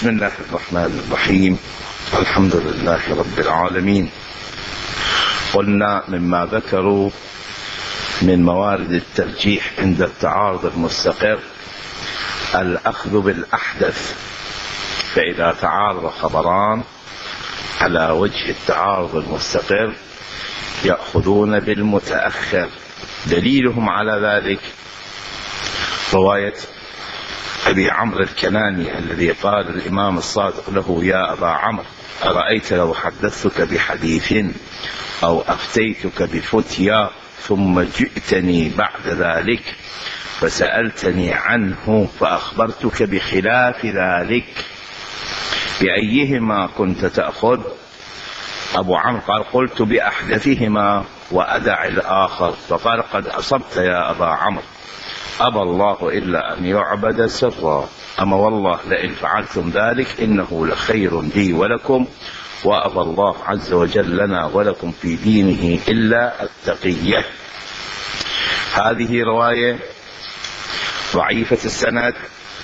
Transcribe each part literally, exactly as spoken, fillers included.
بسم الله الرحمن الرحيم. الحمد لله رب العالمين. قلنا مما ذكروا من موارد الترجيح عند التعارض المستقر الأخذ بالأحدث، فإذا تعارض خبران على وجه التعارض المستقر يأخذون بالمتأخر. دليلهم على ذلك رواية أبي عمرو الكناني الذي قال الإمام الصادق له: يا أبا عمرو، أرأيت لو حدثتك بحديث أو أفتيتك بفتيا ثم جئتني بعد ذلك فسألتني عنه فأخبرتك بخلاف ذلك، بأيهما كنت تأخذ؟ أبو عمرو قال: قلت بأحدثهما وأدع الآخر. فقال: قد أصبت يا أبا عمرو، أبى الله إلا أن يعبد سرا، أما والله لئن فعلتم ذلك إنه لخير لي ولكم، وأبى الله عز وجل لنا ولكم في دينه إلا التقية. هذه رواية ضعيفة السند،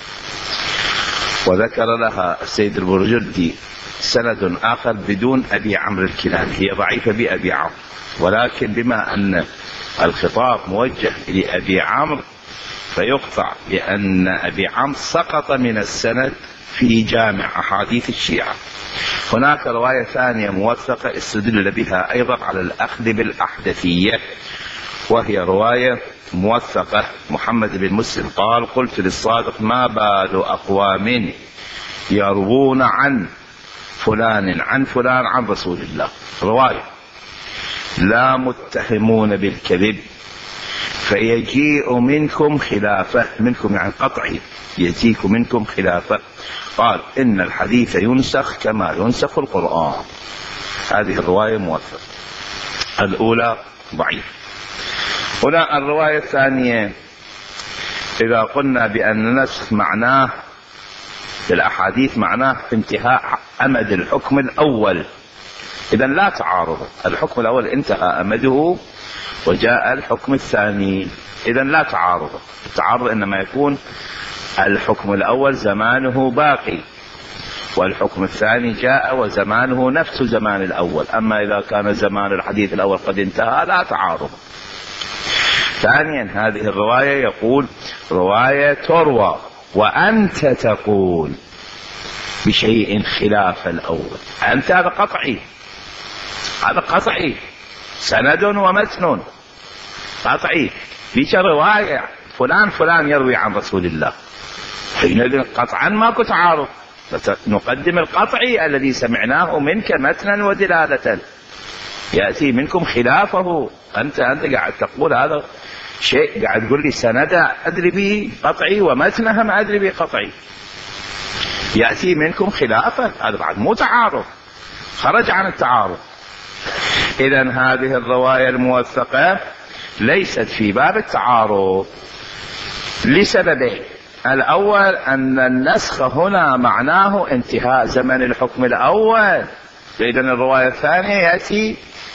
وذكر لها السيد البرجردي سند آخر بدون أبي عمرو الكناني، هي ضعيفة بأبي عمرو، ولكن بما أن الخطاب موجه لأبي عمرو فيقطع بأن أبي عمرو سقط من السند في جامع أحاديث الشيعة. هناك رواية ثانية موثقة استدل بها أيضا على الأخذ بالأحدثية، وهي رواية موثقة محمد بن مسلم قال: قلت للصادق: ما بال أقوام يروون عن فلان عن فلان عن رسول الله، رواية لا متهمون بالكذب فيجيء منكم خلافه، منكم يعني قطعي، يجيك منكم خلافه. قال: إن الحديث ينسخ كما ينسخ القرآن. هذه الرواية موثقة، الأولى ضعيف. هنا الرواية الثانية، إذا قلنا بأن النسخ معناه في الأحاديث معناه انتهاء أمد الحكم الأول، إذن لا تعارض، الحكم الأول انتهى أمده وجاء الحكم الثاني، إذن لا تعارض. التعارض إنما يكون الحكم الأول زمانه باقي والحكم الثاني جاء وزمانه نفس زمان الأول، أما إذا كان زمان الحديث الأول قد انتهى لا تعارض. ثانيا، هذه الرواية يقول رواية تروى وأنت تقول بشيء خلاف الأول، أنت هذا قطعي، هذا قطعي، سند ومتن قطعي، فيش رواية فلان فلان يروي عن رسول الله، حينئذ قطعا ماكو تعارض، نقدم القطعي الذي سمعناه منك متنا ودلالة، يأتي منكم خلافه. أنت أنت قاعد تقول هذا شيء، قاعد تقول لي سند أدري به قطعي ومتنها ما أدري به قطعي، يأتي منكم خلافه، هذا بعد مو تعارض، خرج عن التعارض. إذن هذه الرواية الموثقة ليست في باب التعارض لسببين: الأول أن النسخ هنا معناه انتهاء زمن الحكم الأول، إذن الرواية الثانية يأتي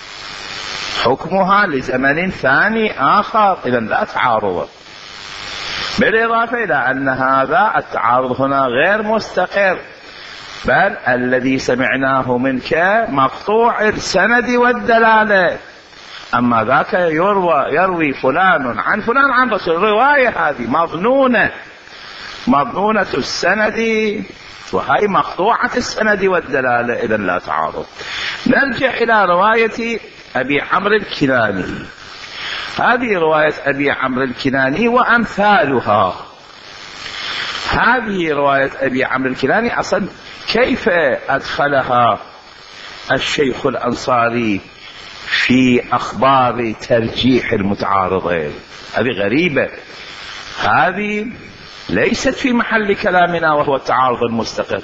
حكمها لزمن ثاني آخر، إذن لا تعارض. بالإضافة إلى أن هذا التعارض هنا غير مستقر، بل الذي سمعناه منك مقطوع السند والدلالة، أما ذاك يروى يروي فلان عن فلان عن رسول، الرواية هذه مظنونة مظنونة السند وهي مقطوعة السند والدلالة، إذن لا تعارض. نرجع إلى رواية أبي عمرو الكناني. هذه رواية أبي عمرو الكناني وأمثالها. هذه رواية أبي عمرو الكناني أصلا كيف أدخلها الشيخ الأنصاري في أخبار ترجيح المتعارضين؟ هذه غريبة، هذه ليست في محل كلامنا وهو التعارض المستقر.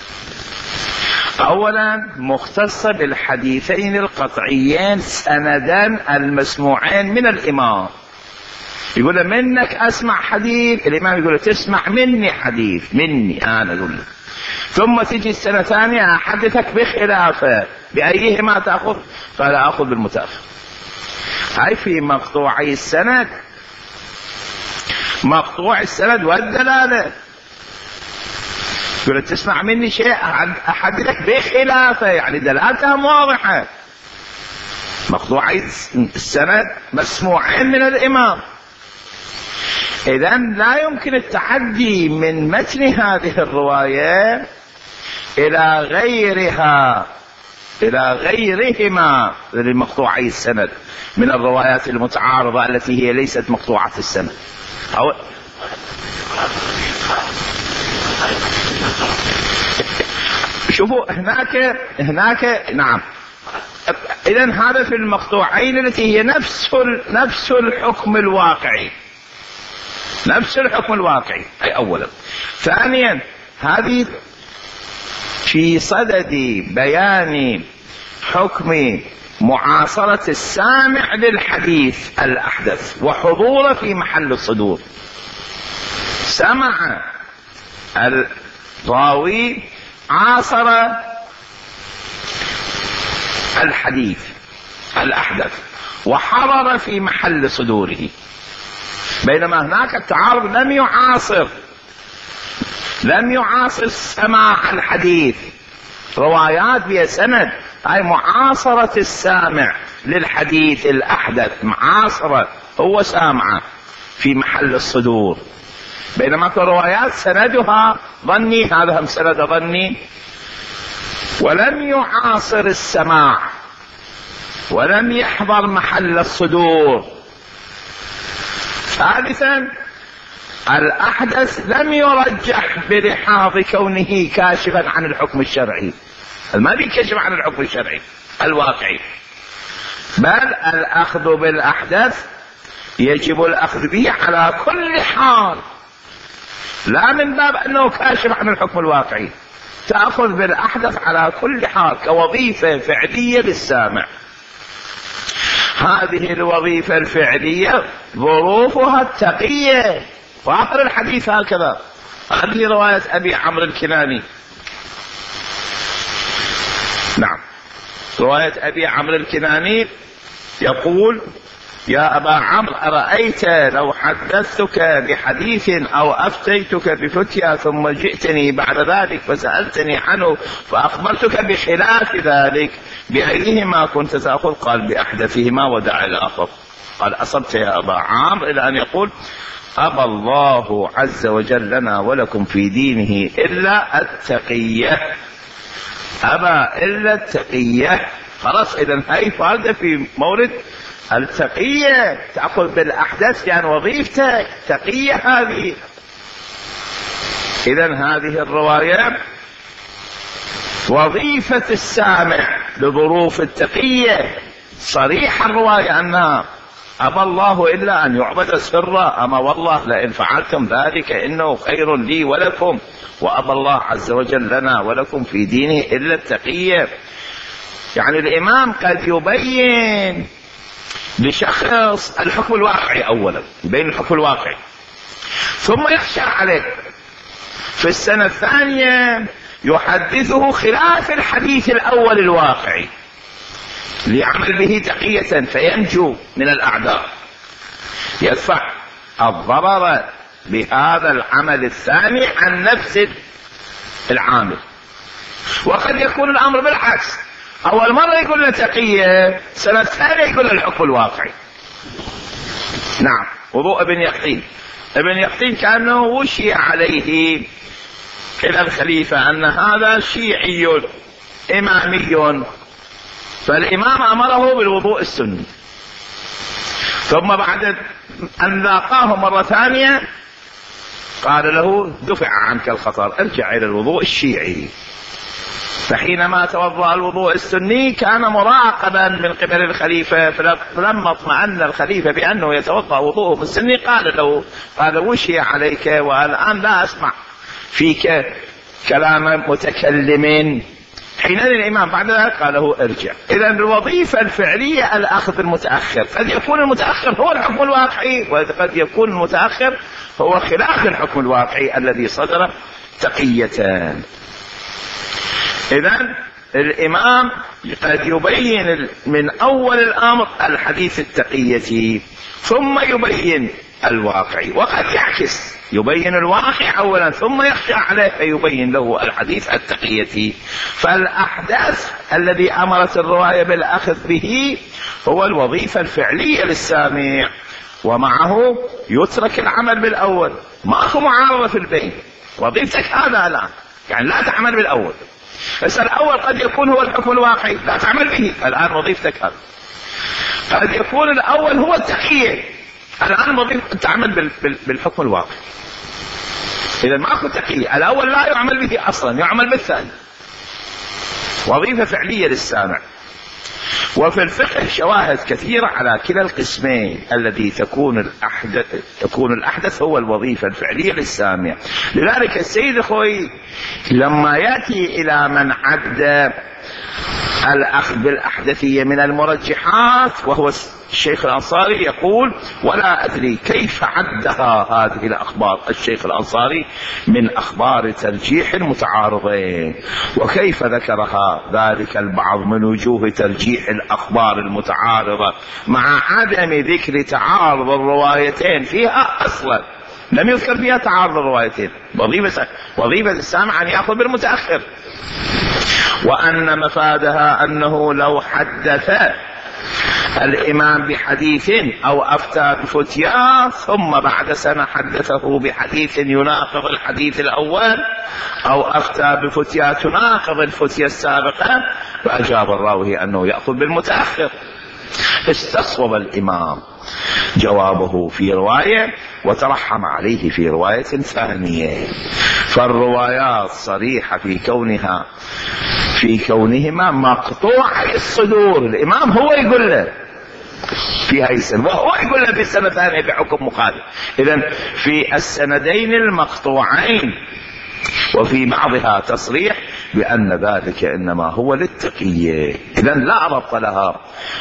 أولا مختصة بالحديثين القطعيين سندان المسموعين من الإمام، يقول منك أسمع حديث، الإمام يقول تسمع مني حديث، مني أنا أقول، ثم تجي السنة ثانية أحدثك بخلافه، بأيهما تأخذ؟ قال أخذ بالمتأخر. هاي في مقطوعي السند، مقطوع السند والدلالة، تقول تسمع مني شيء أحدثك بخلافه، يعني دلالتها واضحة. مقطوعي السند مسموعين من الإمام، إذن لا يمكن التحدي من متن هذه الرواية إلى غيرها إلى غيرهما لمقطوعي السند من الروايات المتعارضة التي هي ليست مقطوعة السند. أو شوفوا هناك هناك نعم. إذن هذا في المقطوعين التي هي نفس نفس الحكم الواقعي، نفس الحكم الواقعي. أي أولا. ثانيا هذه في صدد بيان حكم معاصرة السامع للحديث الأحدث وحضوره في محل الصدور. سمع الراوي عاصر الحديث الأحدث وحضر في محل صدوره، بينما هناك التعارض لم يعاصر لم يعاصر سماع الحديث، روايات بها سند، أي معاصرة السامع للحديث الأحدث، معاصرة هو سامعه في محل الصدور، بينما روايات سندها ظني، هذا هم سند ظني، ولم يعاصر السماع ولم يحضر محل الصدور. ثالثا الأحدث لم يرجح بلحاظ كونه كاشفا عن الحكم الشرعي، ما بيكشف عن الحكم الشرعي الواقعي، بل الأخذ بالأحدث يجب الأخذ به على كل حال، لا من باب أنه كاشف عن الحكم الواقعي، تأخذ بالأحدث على كل حال كوظيفة فعلية للسامع. هذه الوظيفة الفعلية ظروفها التقية، وآخر الحديث هكذا. هذه رواية أبي عمرو الكناني. نعم، رواية أبي عمرو الكناني يقول: يا أبا عمرو أرأيت لو حدثتك بحديث أو أفتيتك بفتيا ثم جئتني بعد ذلك فسألتني عنه فأخبرتك بخلاف ذلك، بأيهما كنت تأخذ؟ قال: بأحدثهما ودع الآخر. قال: أصبت يا أبا عمرو، إلى أن يقول: أبى الله عز وجل لنا ولكم في دينه إلا التقية، أبى إلا التقية. خلاص، إذن هاي فائدة في مورد التقية، تأخذ بالأحدث يعني وظيفتك تقية هذه. إذن هذه الرواية وظيفة السامع لظروف التقية، صريح الرواية أنها أبى الله إلا أن يعبد سرا، أما والله لئن فعلتم ذلك إنه خير لي ولكم، وأبى الله عز وجل لنا ولكم في دينه إلا التقية. يعني الإمام قد يبين لشخص الحكم الواقعي، أولا يبين الحكم الواقعي، ثم يخشى عليه في السنة الثانية يحدثه خلاف الحديث الأول الواقعي ليعمل به تقية فينجو من الأعداء، يدفع الضرر بهذا العمل الثاني عن نفس العامل. وقد يكون الأمر بالعكس، أول مرة يقول له تقية، سنة ثانية يقول له الحكم الواقعي. نعم. وضوء ابن يقطين، ابن يقطين كأنه وشي عليه إلى الخليفة أن هذا شيعي إمامي، فالإمام أمره بالوضوء السني، ثم بعد أن لاقاه مرة ثانية قال له: دفع عنك الخطر، ارجع إلى الوضوء الشيعي. فحينما توضأ الوضوء السني كان مراقبا من قبل الخليفة، فلما اطمأن الخليفة بأنه يتوضأ وضوءه السني قال له قال: وشي عليك والآن لا أسمع فيك كلام متكلم. حينئذ الإمام بعد ذلك قال له: ارجع. إذن الوظيفة الفعلية الأخذ المتأخر، قد يكون المتأخر هو الحكم الواقعي، وقد يكون المتأخر هو خلاف الحكم الواقعي الذي صدر تقية. إذن الإمام قد يبين من أول الأمر الحديث التقية ثم يبين الواقعي، وقد يعكس يبين الواقع أولا ثم يخشى عليه فيبين له الحديث التقية. فالأحداث الذي أمرت الرواية بالأخذ به هو الوظيفة الفعلية للسامع، ومعه يترك العمل بالأول. ماكو معارضة في البين، وظيفتك هذا الآن، يعني لا تعمل بالأول. بس الأول قد يكون هو الحكم الواقعي لا تعمل به، الآن وظيفتك هذا. قد يكون الأول هو التقية، الآن وظيفتك تعمل بالحكم الواقعي. إذا ماكو تقية، الأول لا يعمل به أصلا، يعمل بالثاني. وظيفة فعلية للسامع. وفي الفقه شواهد كثيرة على كلا القسمين، الذي تكون الأحدث تكون الأحدث هو الوظيفة الفعلية للسامع. لذلك السيد الخوئي لما يأتي إلى من عد الأخذ بالأحدثية من المرجحات وهو الشيخ الأنصاري يقول: ولا أدري كيف عدها هذه الأخبار الشيخ الأنصاري من أخبار ترجيح المتعارضين، وكيف ذكرها ذلك البعض من وجوه ترجيح الأخبار المتعارضة مع عدم ذكر تعارض الروايتين فيها أصلا. لم يذكر فيها تعارض الروايتين. وظيفة وظيفة السامع أن يأخذ بالمتأخر، وأن مفادها أنه لو حدث الإمام بحديث أو أفتى بفتيا ثم بعد سنة حدثه بحديث يناقض الحديث الأول أو أفتى بفتيا تناقض الفتيا السابقة، فأجاب الراوي أنه يأخذ بالمتأخر. استصوب الإمام جوابه في رواية وترحم عليه في رواية ثانية. فالروايات صريحة في كونها في كونهما مقطوع الصدور. الإمام هو يقول له في هاي السنة، وهو يقول له في السنة الثانية بحكم مخالف. إذن في السندين المقطوعين وفي بعضها تصريح بأن ذلك إنما هو للتقية. إذن لا ربط لها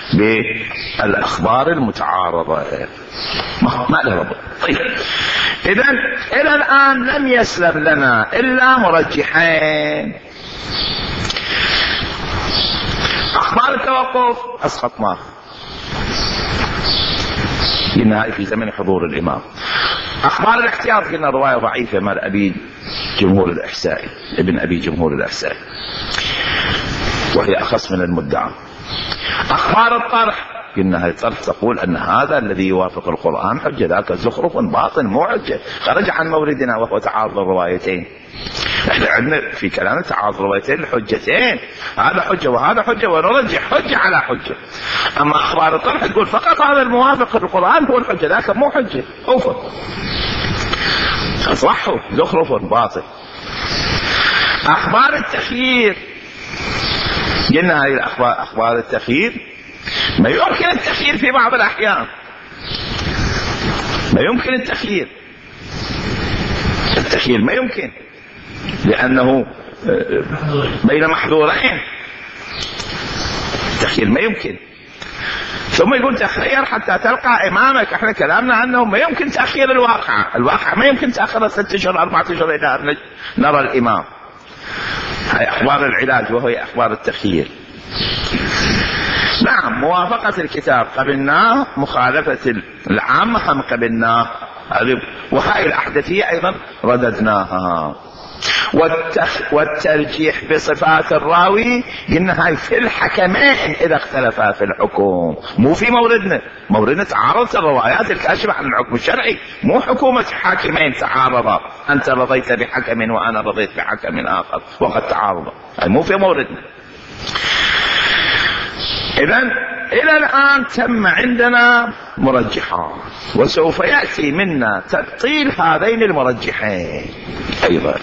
بالأخبار المتعارضة، ما له ربط. طيب، إذن إلى الآن لم يسلم لنا إلا مرجحين. أخبار التوقف أسقطناه، قلنا هاي في زمن حضور الإمام. أخبار الاحتياط قلنا رواية ضعيفة مال أبي جمهور الإحسائي، ابن أبي جمهور الإحسائي، وهي أخص من المدعى. أخبار الطرح قلنا هاي الطرح تقول أن هذا الذي يوافق القرآن حجة، ذاك زخرف باطن مو حجة، خرج عن موردنا وهو تعارض الروايتين. احنا عندنا في كلام تعارض الروايتين الحجتين، هذا حجة وهذا حجة، ونرجح حجة على حجة. أما أخبار الطرح تقول فقط هذا الموافق للقرآن هو الحجة، ذاك مو حجة، أوفر أصلحه زخرف باطل. أخبار التخيير قلنا هذه الأخبار أخبار التخيير ما يمكن التخيير في بعض الأحيان، ما يمكن التخيير التخيير ما يمكن، لأنه بين محظورين التخيير ما يمكن. ثم يقول تخير حتى تلقى إمامك. احنا كلامنا عنه ما يمكن تأخير الواقع، الواقع ما يمكن تأخر ستة أشهر أربعة أشهر إلى نرى الإمام. هاي أخبار العلاج وهي أخبار التخيير. نعم، موافقة الكتاب قبلناه، مخالفة العامة هم قبلناه، وهاي الأحدثية أيضا رددناها. والتخ... والترجيح بصفات الراوي قلنا هاي في الحكمين إذا اختلفا في الحكم، مو في موردنا. موردنا تعارضت الروايات الكاشفة عن الحكم الشرعي، مو حكومة حاكمين تعارضا، أنت رضيت بحكم وأنا رضيت بحكم آخر وقد تعارضا، هاي مو في موردنا. إذن إلى الآن تم عندنا مرجحات، وسوف يأتي منا تبطيل هذين المرجحين أيضا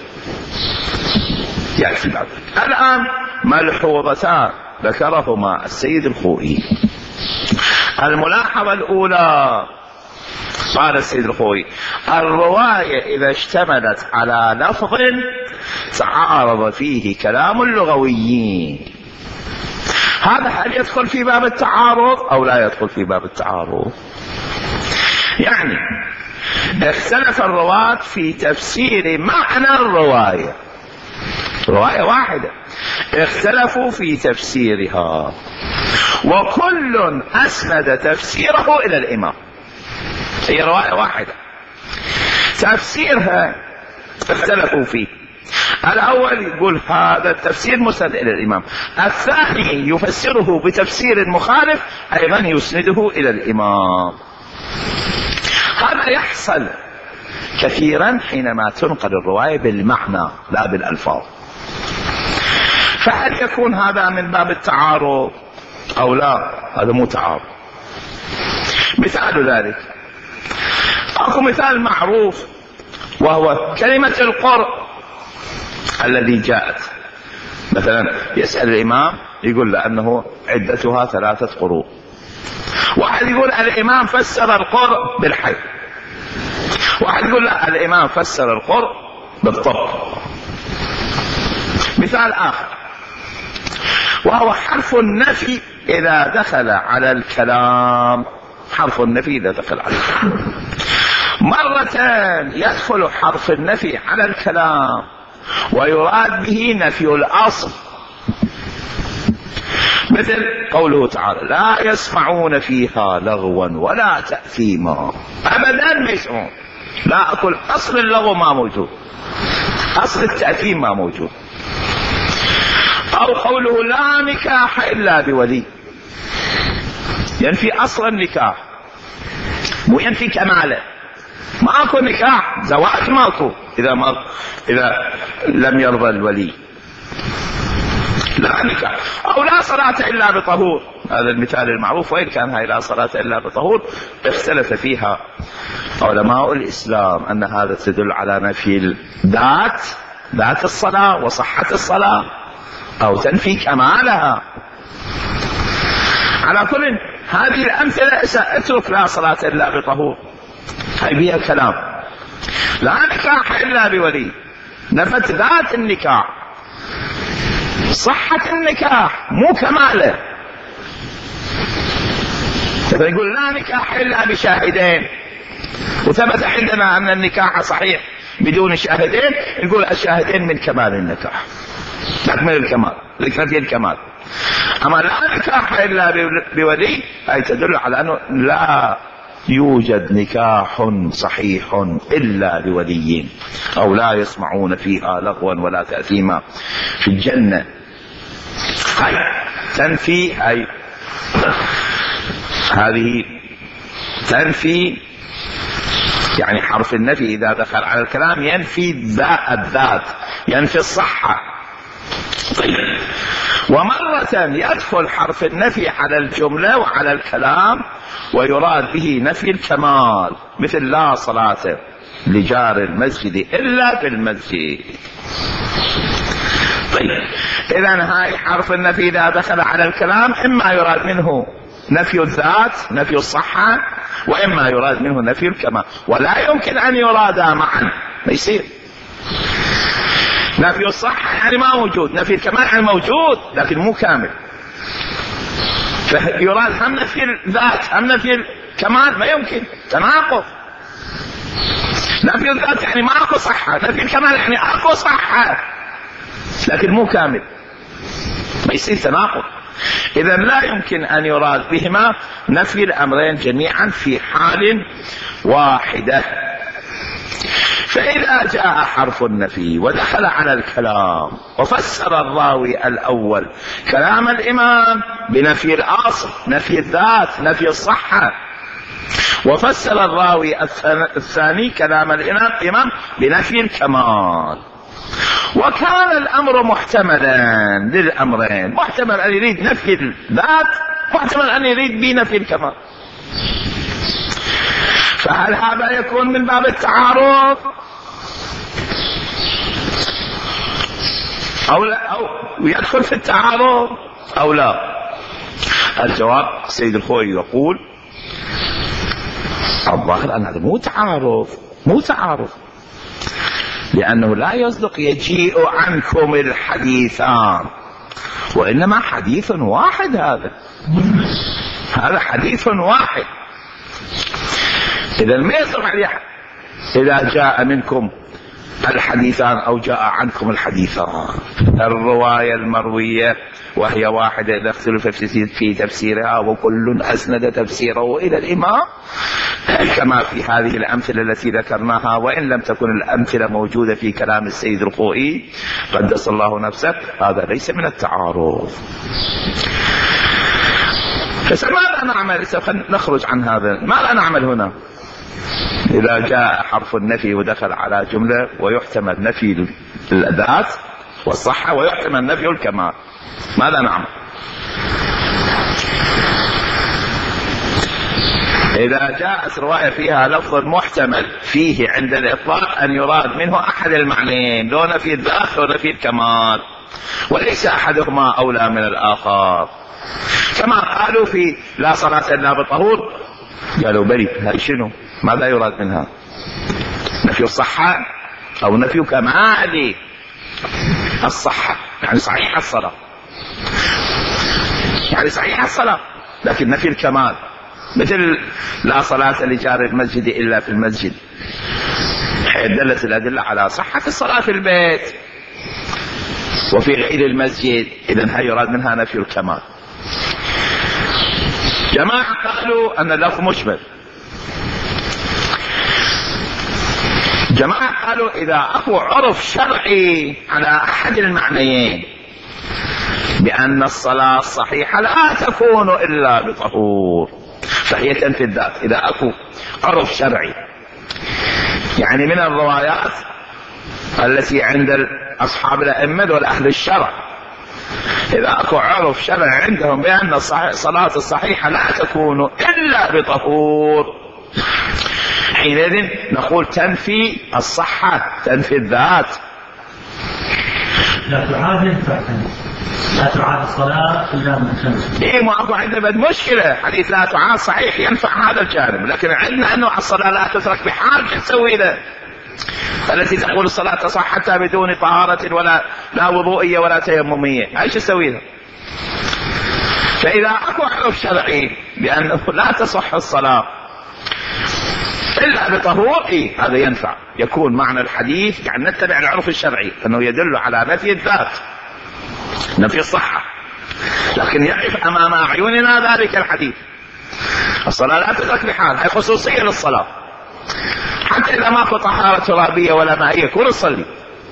يأتي بعد. الآن ملحوظتان ذكرهما السيد الخوئي. الملاحظة الأولى قال السيد الخوئي: الرواية إذا اشتملت على لفظ تعارض فيه كلام اللغويين، هذا هل يدخل في باب التعارض أو لا يدخل في باب التعارض؟ يعني اختلف الرواة في تفسير معنى الرواية، رواية واحدة اختلفوا في تفسيرها، وكل أسند تفسيره إلى الإمام. هي رواية واحدة تفسيرها اختلفوا فيه. الأول يقول هذا التفسير مسند إلى الإمام، الثاني يفسره بتفسير مخالف أيضا يسنده إلى الإمام. هذا يحصل كثيرا حينما تنقل الرواية بالمعنى لا بالألفاظ. فهل يكون هذا من باب التعارض أو لا؟ هذا مو تعارض. مثال ذلك، أخو مثال معروف وهو كلمة القرء الذي جاءت. مثلا يسأل الإمام يقول لأنه عدتها ثلاثة قروء، واحد يقول الإمام فسر القرء بالحي، واحد يقول لا الإمام فسر القرء بالطب. مثال آخر وهو حرف النفي إذا دخل على الكلام. حرف النفي إذا دخل على الكلام مرة يدخل حرف النفي على الكلام ويراد به نفي الأصل، مثل قوله تعالى لا يسمعون فيها لغوا ولا تأثيما. أبدا ما يسمعون، لا أقول أصل اللغو ما موجود، أصل التأثيم ما موجود. أو قوله لا نكاح إلا بولي، ينفي أصل النكاح مو ينفي كماله. ماكو نكاح، زواج ماكو إذا ما إذا لم يرضى الولي. لا نكاح. أو لا صلاة إلا بطهور، هذا المثال المعروف، وإن كان هاي لا صلاة إلا بطهور اختلف فيها علماء الإسلام أن هذا تدل على نفي الذات، ذات الصلاة وصحة الصلاة، أو تنفي كمالها. على كل هذه الأمثلة اترك لا صلاة إلا بطهور، هاي بيها كلام. لا نكاح إلا بولي، نفت ذات النكاح، صحة النكاح مو كماله. يقول لا نكاح إلا بشاهدين، وثبت عندنا أن النكاح صحيح بدون شاهدين، نقول الشاهدين من كمال النكاح، تكمل الكمال، لكنفي الكمال. أما لا نكاح إلا بولي أي تدل على أنه لا يوجد نكاح صحيح إلا بولي، أو لا يسمعون فيها لغوا ولا تأثيما في الجنة. هاي تنفي، هاي هذه تنفي يعني حرف النفي إذا دخل على الكلام ينفي الذات، ينفي الصحة. طيب، ومرة يدخل حرف النفي على الجملة وعلى الكلام ويراد به نفي الكمال، مثل لا صلاة لجار المسجد إلا في المسجد. طيب، إذن هاي حرف النفي إذا دخل على الكلام إما يراد منه نفي الذات، نفي الصحة، وإما يراد منه نفي الكمال، ولا يمكن أن يرادا معا، ما يصير. نفي الصحة يعني ما موجود، نفي الكمال يعني موجود لكن مو كامل. فيراد هم نفي الذات هم نفي الكمال، ما يمكن، تناقض. نفي الذات يعني ما اكو صحة، نفي الكمال يعني اكو صحة لكن مو كامل، ما يصير تناقض. إذا لا يمكن أن يراد بهما نفي الأمرين جميعا في حال واحدة. فإذا جاء حرف النفي ودخل على الكلام وفسر الراوي الأول كلام الإمام بنفي الأصل، نفي الذات، نفي الصحة، وفسر الراوي الثاني كلام الإمام بنفي الكمال، وكان الأمر محتملا للأمرين، محتمل أن يريد نفي الذات، محتمل أن يريد بنفي الكمال، فهل هذا يكون من باب التعارض أو لا، أو يدخل في التعارض أو لا؟ الجواب سيد الخوي يقول الظاهر أن هذا مو تعارض، مو تعارض، لأنه لا يصدق يجيء عنكم الحديثان، وإنما حديث واحد. هذا هذا حديث واحد. إذا ما يصدق عليه إذا جاء منكم الحديثان أو جاء عنكم الحديثان. الرواية المروية وهي واحدة إذا اختلف في تفسيرها وكل أسند تفسيره إلى الإمام، كما في هذه الأمثلة التي ذكرناها، وإن لم تكن الأمثلة موجودة في كلام السيد الخوئي قدس الله نفسه، هذا ليس من التعارض. فماذا نعمل؟ نخرج عن هذا، ماذا نعمل هنا؟ إذا جاء حرف النفي ودخل على جملة ويحتمل نفي الذات والصحة ويحتمل نفي الكمال، ماذا نعمل؟ إذا جاءت رواية فيها لفظ محتمل فيه عند الإطلاق أن يراد منه أحد المعنيين، لو نفي الذات أو نفي الكمال، وليس أحدهما أولى من الآخر، كما قالوا في لا صلاة إلا بطهور، قالوا بلي، هاي شنو؟ ماذا يراد منها؟ نفي الصحة أو نفي كمال الصحة، يعني صحيح الصلاة، يعني صحيح الصلاة لكن نفي الكمال، مثل لا صلاة لجار المسجد إلا في المسجد، دلت الأدلة على صحة الصلاة في البيت وفي غير المسجد، إذن هاي يراد منها نفي الكمال. جماعة قالوا أن اللفظ مشمل، جماعة قالوا إذا أكو عرف شرعي على أحد المعنيين بأن الصلاة الصحيحة لا تكون إلا بطهور، فهي تنفي الذات. إذا أكو عرف شرعي، يعني من الروايات التي عند أصحاب الأئمة والأهل الشرع، إذا أكو عرف شرعي عندهم بأن الصلاة الصحيحة لا تكون إلا بطهور، حينئذ نقول تنفي الصحة، تنفي الذات. لا تعاد لا تعاد الصلاة إلا من شمس. إيه، ما أكو عندنا بعد مشكلة، حديث لا تعاد صحيح ينفع هذا الجانب، لكن عندنا أنه الصلاة لا تترك بحال، شو نسوي له؟ التي تقول الصلاة تصح حتى بدون طهارة ولا لا وضوئية ولا تيممية، ايش تسوي له؟ فإذا أكو عرف شرعي بأنه لا تصح الصلاة إلا بطهور، إيه هذا ينفع، يكون معنى الحديث يعني نتبع العرف الشرعي أنه يدل على نفي الذات، نفي الصحة، لكن يقف أمام أعيننا ذلك الحديث، الصلاة لا تترك بحال، هي خصوصية للصلاة، حتى إذا ما في طهارة ترابية ولا مائية كل نصلي،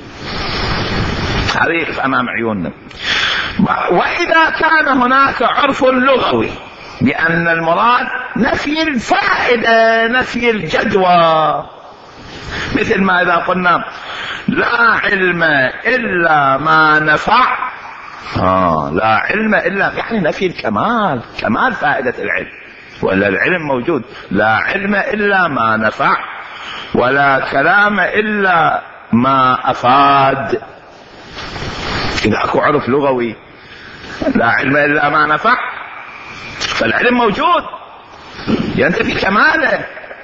هذا يقف أمام عيوننا. وإذا كان هناك عرف لغوي بأن المراد نفي الفائدة، نفي الجدوى، مثل ما إذا قلنا لا علم إلا ما نفع، آه لا علم إلا يعني نفي الكمال، كمال فائدة العلم، ولا العلم موجود، لا علم إلا ما نفع ولا كلام إلا ما أفاد. إذا أكو عرف لغوي لا علم إلا ما نفع، فالعلم موجود ينتفي كماله،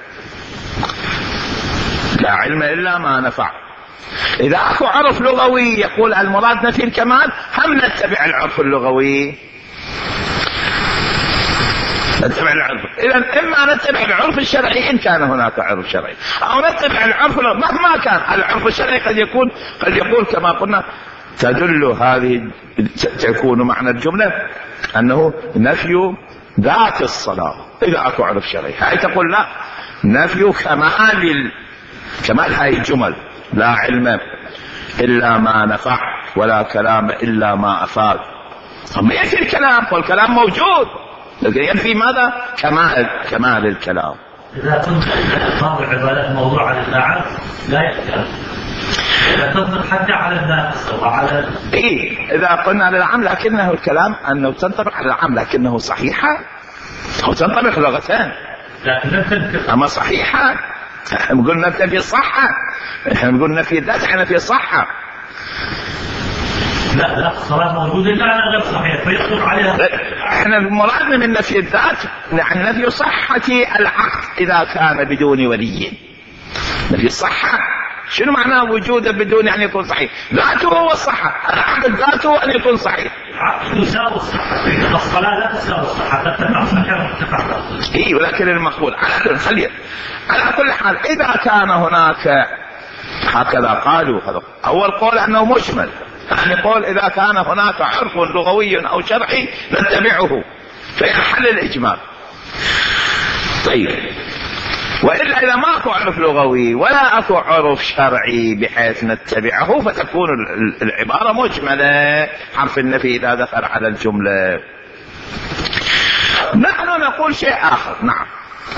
لا علم إلا ما نفع. إذا أكو عرف لغوي يقول المراد نفي الكمال، هم نتبع العرف اللغوي، نتبع العرف. إذا إما نتبع العرف الشرعي إن كان هناك عرف شرعي، أو نتبع العرف مهما كان. العرف الشرعي قد يكون قد يقول كما قلنا تدل هذه تكون معنى الجملة أنه نفي ذات الصلاة، إذا أكو عرف شرعي. هاي تقول لا، نفي كمال ال... كمال هاي الجمل، لا علم إلا ما نفع ولا كلام إلا ما أفاد. أما يأتي الكلام والكلام موجود، لكن ينفي ماذا؟ كمال كمال الكلام. إذا كنت بعض العبادات موضوعة للفاعل لا يكفي، إذا تنطق حتى على الناقص أو على إيه، إذا قلنا للعام لكنه الكلام أنه تنطبق على العام لكنه صحيحة، هو تنطبق لغتان لكن لم تنكر. أما صحيحة، احنا قلنا في الصحة، احنا قلنا في الذات، احنا في الصحة. لا لا الصلاة موجودة إلا أنا غير صحيح فيصدق عليها. احنا مرادنا من نفي الذات يعني نفي صحة العقد إذا كان بدون ولي. نفي الصحة شنو معناه وجوده بدون يعني يكون صحيح؟ ذاته هو الصحة، العقد ذاته أن يكون صحيح. العقد يساوي الصحة، الصلاة لا تساوي الصحة، قد تقع صحيح وتقع. إيه، ولكن المقبول على خليه على كل حال إذا كان هناك هكذا قالوا. أول قول أنه مجمل، يعني قول إذا كان هناك عرف لغوي أو شرعي نتبعه فيحل الإجمال. طيب وإلا إذا ماكو عرف لغوي ولا أكو عرف شرعي بحيث نتبعه فتكون العبارة مجملة، حرف النفي إذا دخل على الجملة. نحن نقول شيء آخر. نعم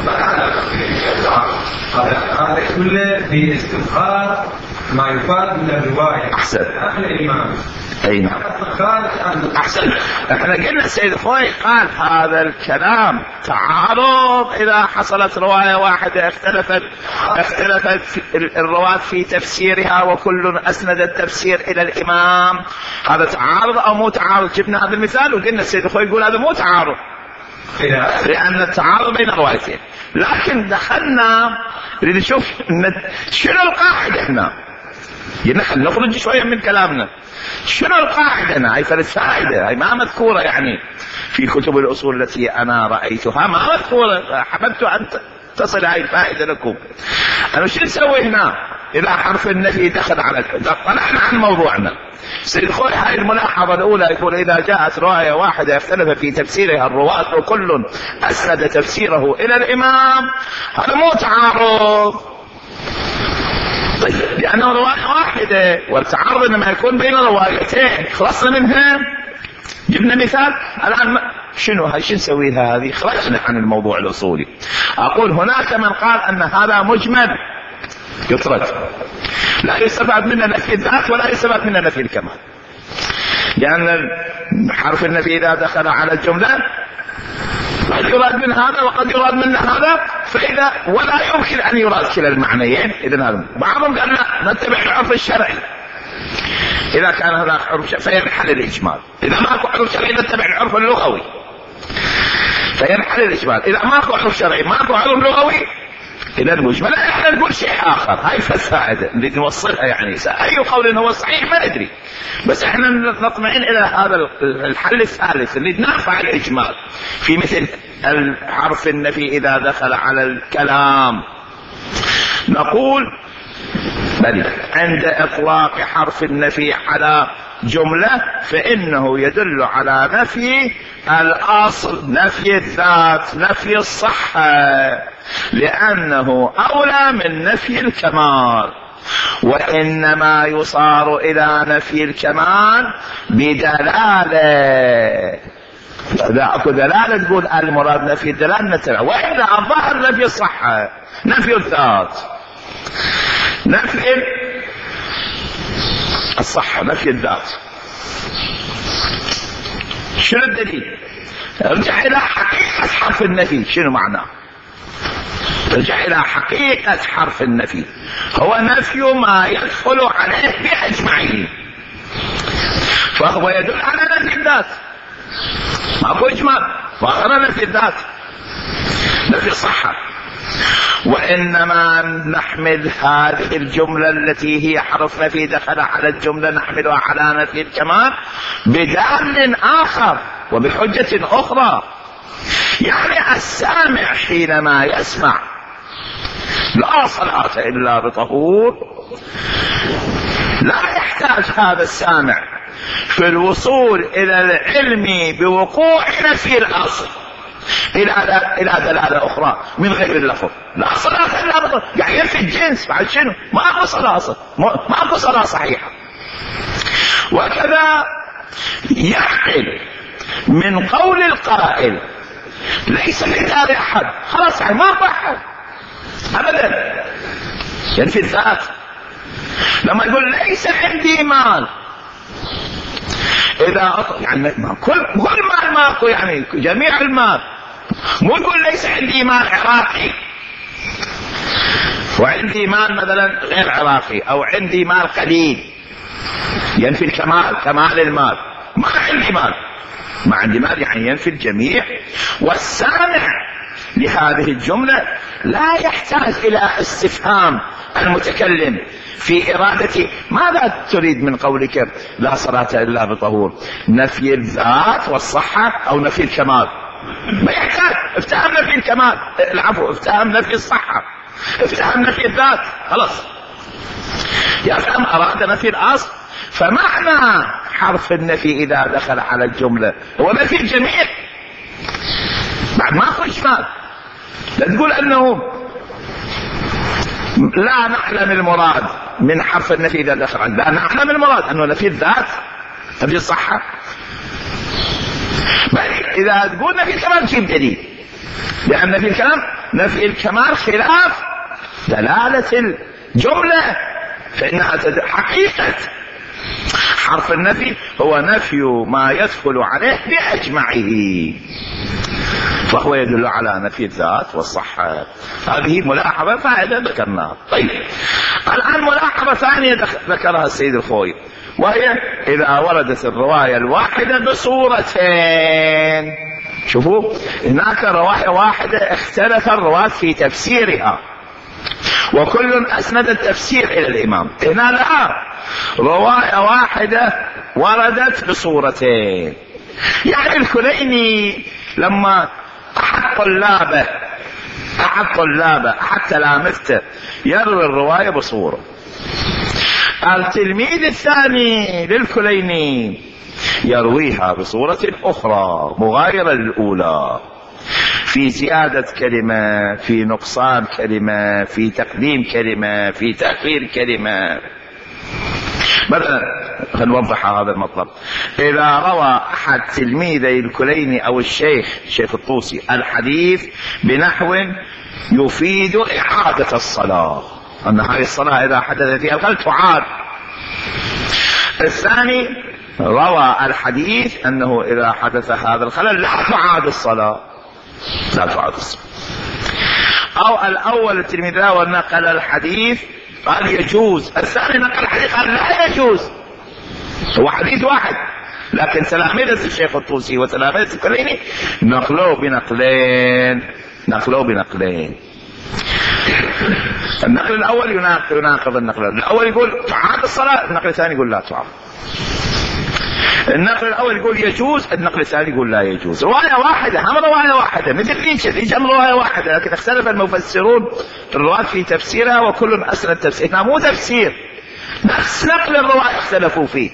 هذا كله في استفهام ما يفاد من الرواية. أحسن. الإمام. أي نعم. أحسن. احنا قلنا السيد خوي قال هذا الكلام تعارض إذا حصلت رواية واحدة اختلفت اختلفت الرواة في تفسيرها وكل أسند التفسير إلى الإمام. هذا تعارض أو مو تعارض؟ جبنا هذا المثال وقلنا السيد خوي يقول هذا مو تعارض لأن التعارض بين الروايتين. لكن دخلنا نريد نشوف شنو القاعدة هنا، نحن نخرج شوية من كلامنا. شنو القاعدة هنا؟ هاي فائدة، هاي ما مذكورة يعني في كتب الأصول التي أنا رأيتها، ما مذكورة. حببت أن تصل هاي الفائدة لكم. أنا شو نسوي هنا إذا حرف النفي دخل على طلعنا عن موضوعنا؟ سيد خوي هاي الملاحظة الأولى يقول إذا جاءت رواية واحدة اختلف في تفسيرها الرواة وكل أسند تفسيره إلى الإمام، هذا مو تعارض. طيب لأنه رواية واحدة والتعارض إنما يكون بين روايتين خلصنا منها. جبنا مثال. الآن شنو هاي شو نسوي لها هذه؟ خرجنا عن الموضوع الأصولي. أقول هناك من قال أن هذا مجمل يطرد، لا يستفاد منه نفي الذات ولا يستفاد منه نفي الكمال، لأن حرف النفي إذا دخل على الجملة قد يراد من هذا وقد يراد من هذا، فإذا ولا يمكن أن يراد كلا المعنيين. إذن هذا بعضهم قال لا نتبع العرف الشرعي، إذا كان هذا عرف فينحل الإجمال. إذا ماكو عرف شرعي نتبع العرف اللغوي فينحل الإجمال. إذا ماكو عرف شرعي ماكو عرف لغوي إذا المجمل. احنا نقول شيء آخر، هاي الفائدة نريد نوصلها. يعني أي قول هو صحيح ما ندري، بس احنا نطمئن إلى هذا الحل الثالث، نريد نرفع الإجمال في مثل حرف النفي إذا دخل على الكلام. نقول بل عند إطلاق حرف النفي على جملة فإنه يدل على نفي الأصل، نفي الذات، نفي الصحة، لأنه أولى من نفي الكمال. وإنما يصار إلى نفي الكمال بدلالة، إذا أكو دلالة تقول المراد نفي الدلالة نتبع، وإذا الظاهر نفي الصحة، نفي الذات، نفي الصحة، نفي الذات. شنو الدليل؟ ارجع إلى حقيقة حرف النفي. شنو معناه؟ ارجع إلى حقيقة حرف النفي، هو نفي ما يدخل عليه بأجمعين، فهو يدل على نفي الذات. ماكو إجمال، وآخر نفي الذات، نفي الصحة. وإنما نحمل هذه الجملة التي هي حرف نفي دخل على الجملة نحملها على نفي الكمال بدال آخر وبحجة أخرى. يعني السامع حينما يسمع لا صلاة إلا بطهور، لا يحتاج هذا السامع في الوصول إلى العلم بوقوع نفي الأصل إلى إلى دلالة أخرى من غير اللفظ. لا صلاة إلا بطهور، يعني ينفي الجنس. بعد شنو؟ ما أكو صلاة، ما أكو صلاة صحيحة. وكذا يعقل من قول القائل ليس لله أحد، خلاص يعني ما أحد أبدا، ينفي الذات. لما يقول ليس عندي مال، إذا أطلق يعني كل كل مال ماكو، يعني جميع المال. مو يقول ليس عندي مال عراقي وعندي مال مثلا غير عراقي، أو عندي مال قليل، ينفي الكمال، كمال المال. ما عندي مال، ما عندي مال يعني ينفي الجميع. والسامع لهذه الجملة لا يحتاج إلى استفهام المتكلم في إرادة ماذا تريد من قولك لا صلاة إلا بطهور، نفي الذات والصحة أو نفي الكمال؟ ما يحتاج. افتهم نفي الكمال، العفو، افتهم نفي الصحة، افتهم نفي الذات، خلاص. يا فهم أراد نفي الأصل، فمعنى حرف النفي إذا دخل على الجملة هو نفي الجميع. بعد ما أخرج مال لا تقول أنه لا نعلم المراد من حرف النفي إذا دخل، لا نعلم المراد أنه نفي الذات، نفي الصحة. إذا تقول نفي الكمال تجيب دليل، لأن نفي الكلام نفي الكمال خلاف دلالة الجملة، فإنها حقيقة حرف النفي هو نفي ما يدخل عليه بأجمعه، فهو يدل على نفي الذات والصحة. هذه ملاحظة فائدة ذكرناها. طيب الآن ملاحظة ثانية ذكرها السيد الخوئي، وهي إذا وردت الرواية الواحدة بصورتين. شوفوا هناك رواية واحدة اختلف الرواة في تفسيرها وكل أسند التفسير إلى الإمام، هنا لا، رواية واحدة وردت بصورتين. يعني الكليني لما أحد طلابه أحد طلابه أحد تلامذته يروي الرواية بصورة، التلميذ الثاني للكليني يرويها بصورة أخرى مغايرة للأولى، في زيادة كلمة، في نقصان كلمة، في تقديم كلمة، في تأخير كلمة. مثلا نوضح هذا المطلب، إذا روى أحد تلميذي الكليني أو الشيخ الشيخ الطوسي الحديث بنحو يفيد إعادة الصلاة، أن هذه الصلاة إذا حدث فيها الخلل تعاد. الثاني روى الحديث أنه إذا حدث هذا الخلل لا تعاد الصلاة، لا تعاد الصلاة. أو الأول التلميذ ونقل الحديث قال يجوز، الثاني نقل الحديث قال لا يجوز، هو حديث واحد لكن تلاميذ الشيخ الطوسي وتلاميذ الكليني نقلوا بنقلين نقلوا بنقلين النقل الأول يناقض يناقض النقل الأول، يقول تعاد الصلاة، النقل الثاني يقول لا تعاد. النقل الأول يقول يجوز، النقل الثاني يقول لا يجوز. رواية واحدة، هم رواية واحدة مثل نيتشه، نيتشه رواية واحدة لكن اختلف المفسرون الرواة في تفسيرها وكل أسند التفسير، هنا مو تفسير، نفس نقل الرواية اختلفوا فيه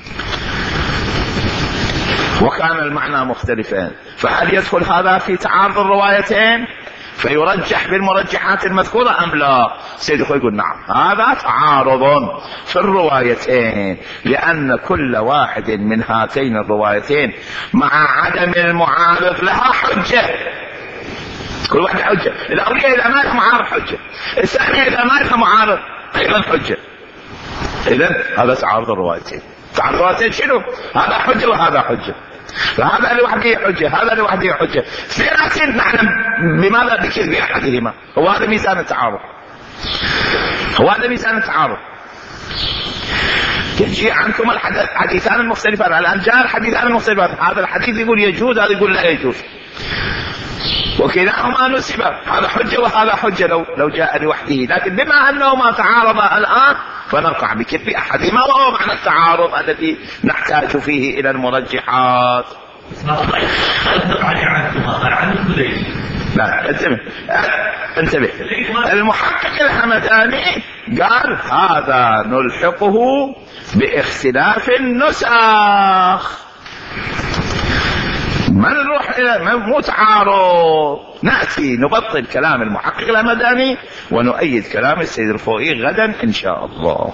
وكان المعنى مختلفين. فهل يدخل هذا في تعارض الروايتين فيرجح بالمرجحات المذكورة أم لا؟ سيد الخوئي يقول نعم، هذا تعارض في الروايتين، لأن كل واحد من هاتين الروايتين مع عدم المعارض لها حجة، كل واحد حجة. الأولية إذا ما لها معارض حجة، الثانية إذا ما لها معارض أيضا حجة. إذن هذا تعارض الروايتين. تعارض الروايتين شنو؟ هذا حجة وهذا حجة، فهذا لوحده حجة، هذا لوحده حجة، لكن نعلم بماذا بكذب أحدهما. هو هذا ميزان التعارض، هو هذا ميزان التعارض. يجي عنكم الحديثان المختلفان، الآن جاء الحديثان المختلفان، هذا الحديث يقول يجوز، هذا يقول لا يجوز، وكلاهما نسب، هذا حجة وهذا حجة لو لو جاء لوحده، لكن بما أنهما تعارضا الآن فنقع بكذب أحدهما، وهو معنى التعارض الذي نحتاج فيه إلى المرجحات. لا انتبه انتبه المحقق الحمداني قال هذا نلحقه باختلاف النسخ، ما نروح الى مو تعارض، ناتي نبطل كلام المحقق الحمداني ونؤيد كلام السيد الخوئي غدا ان شاء الله.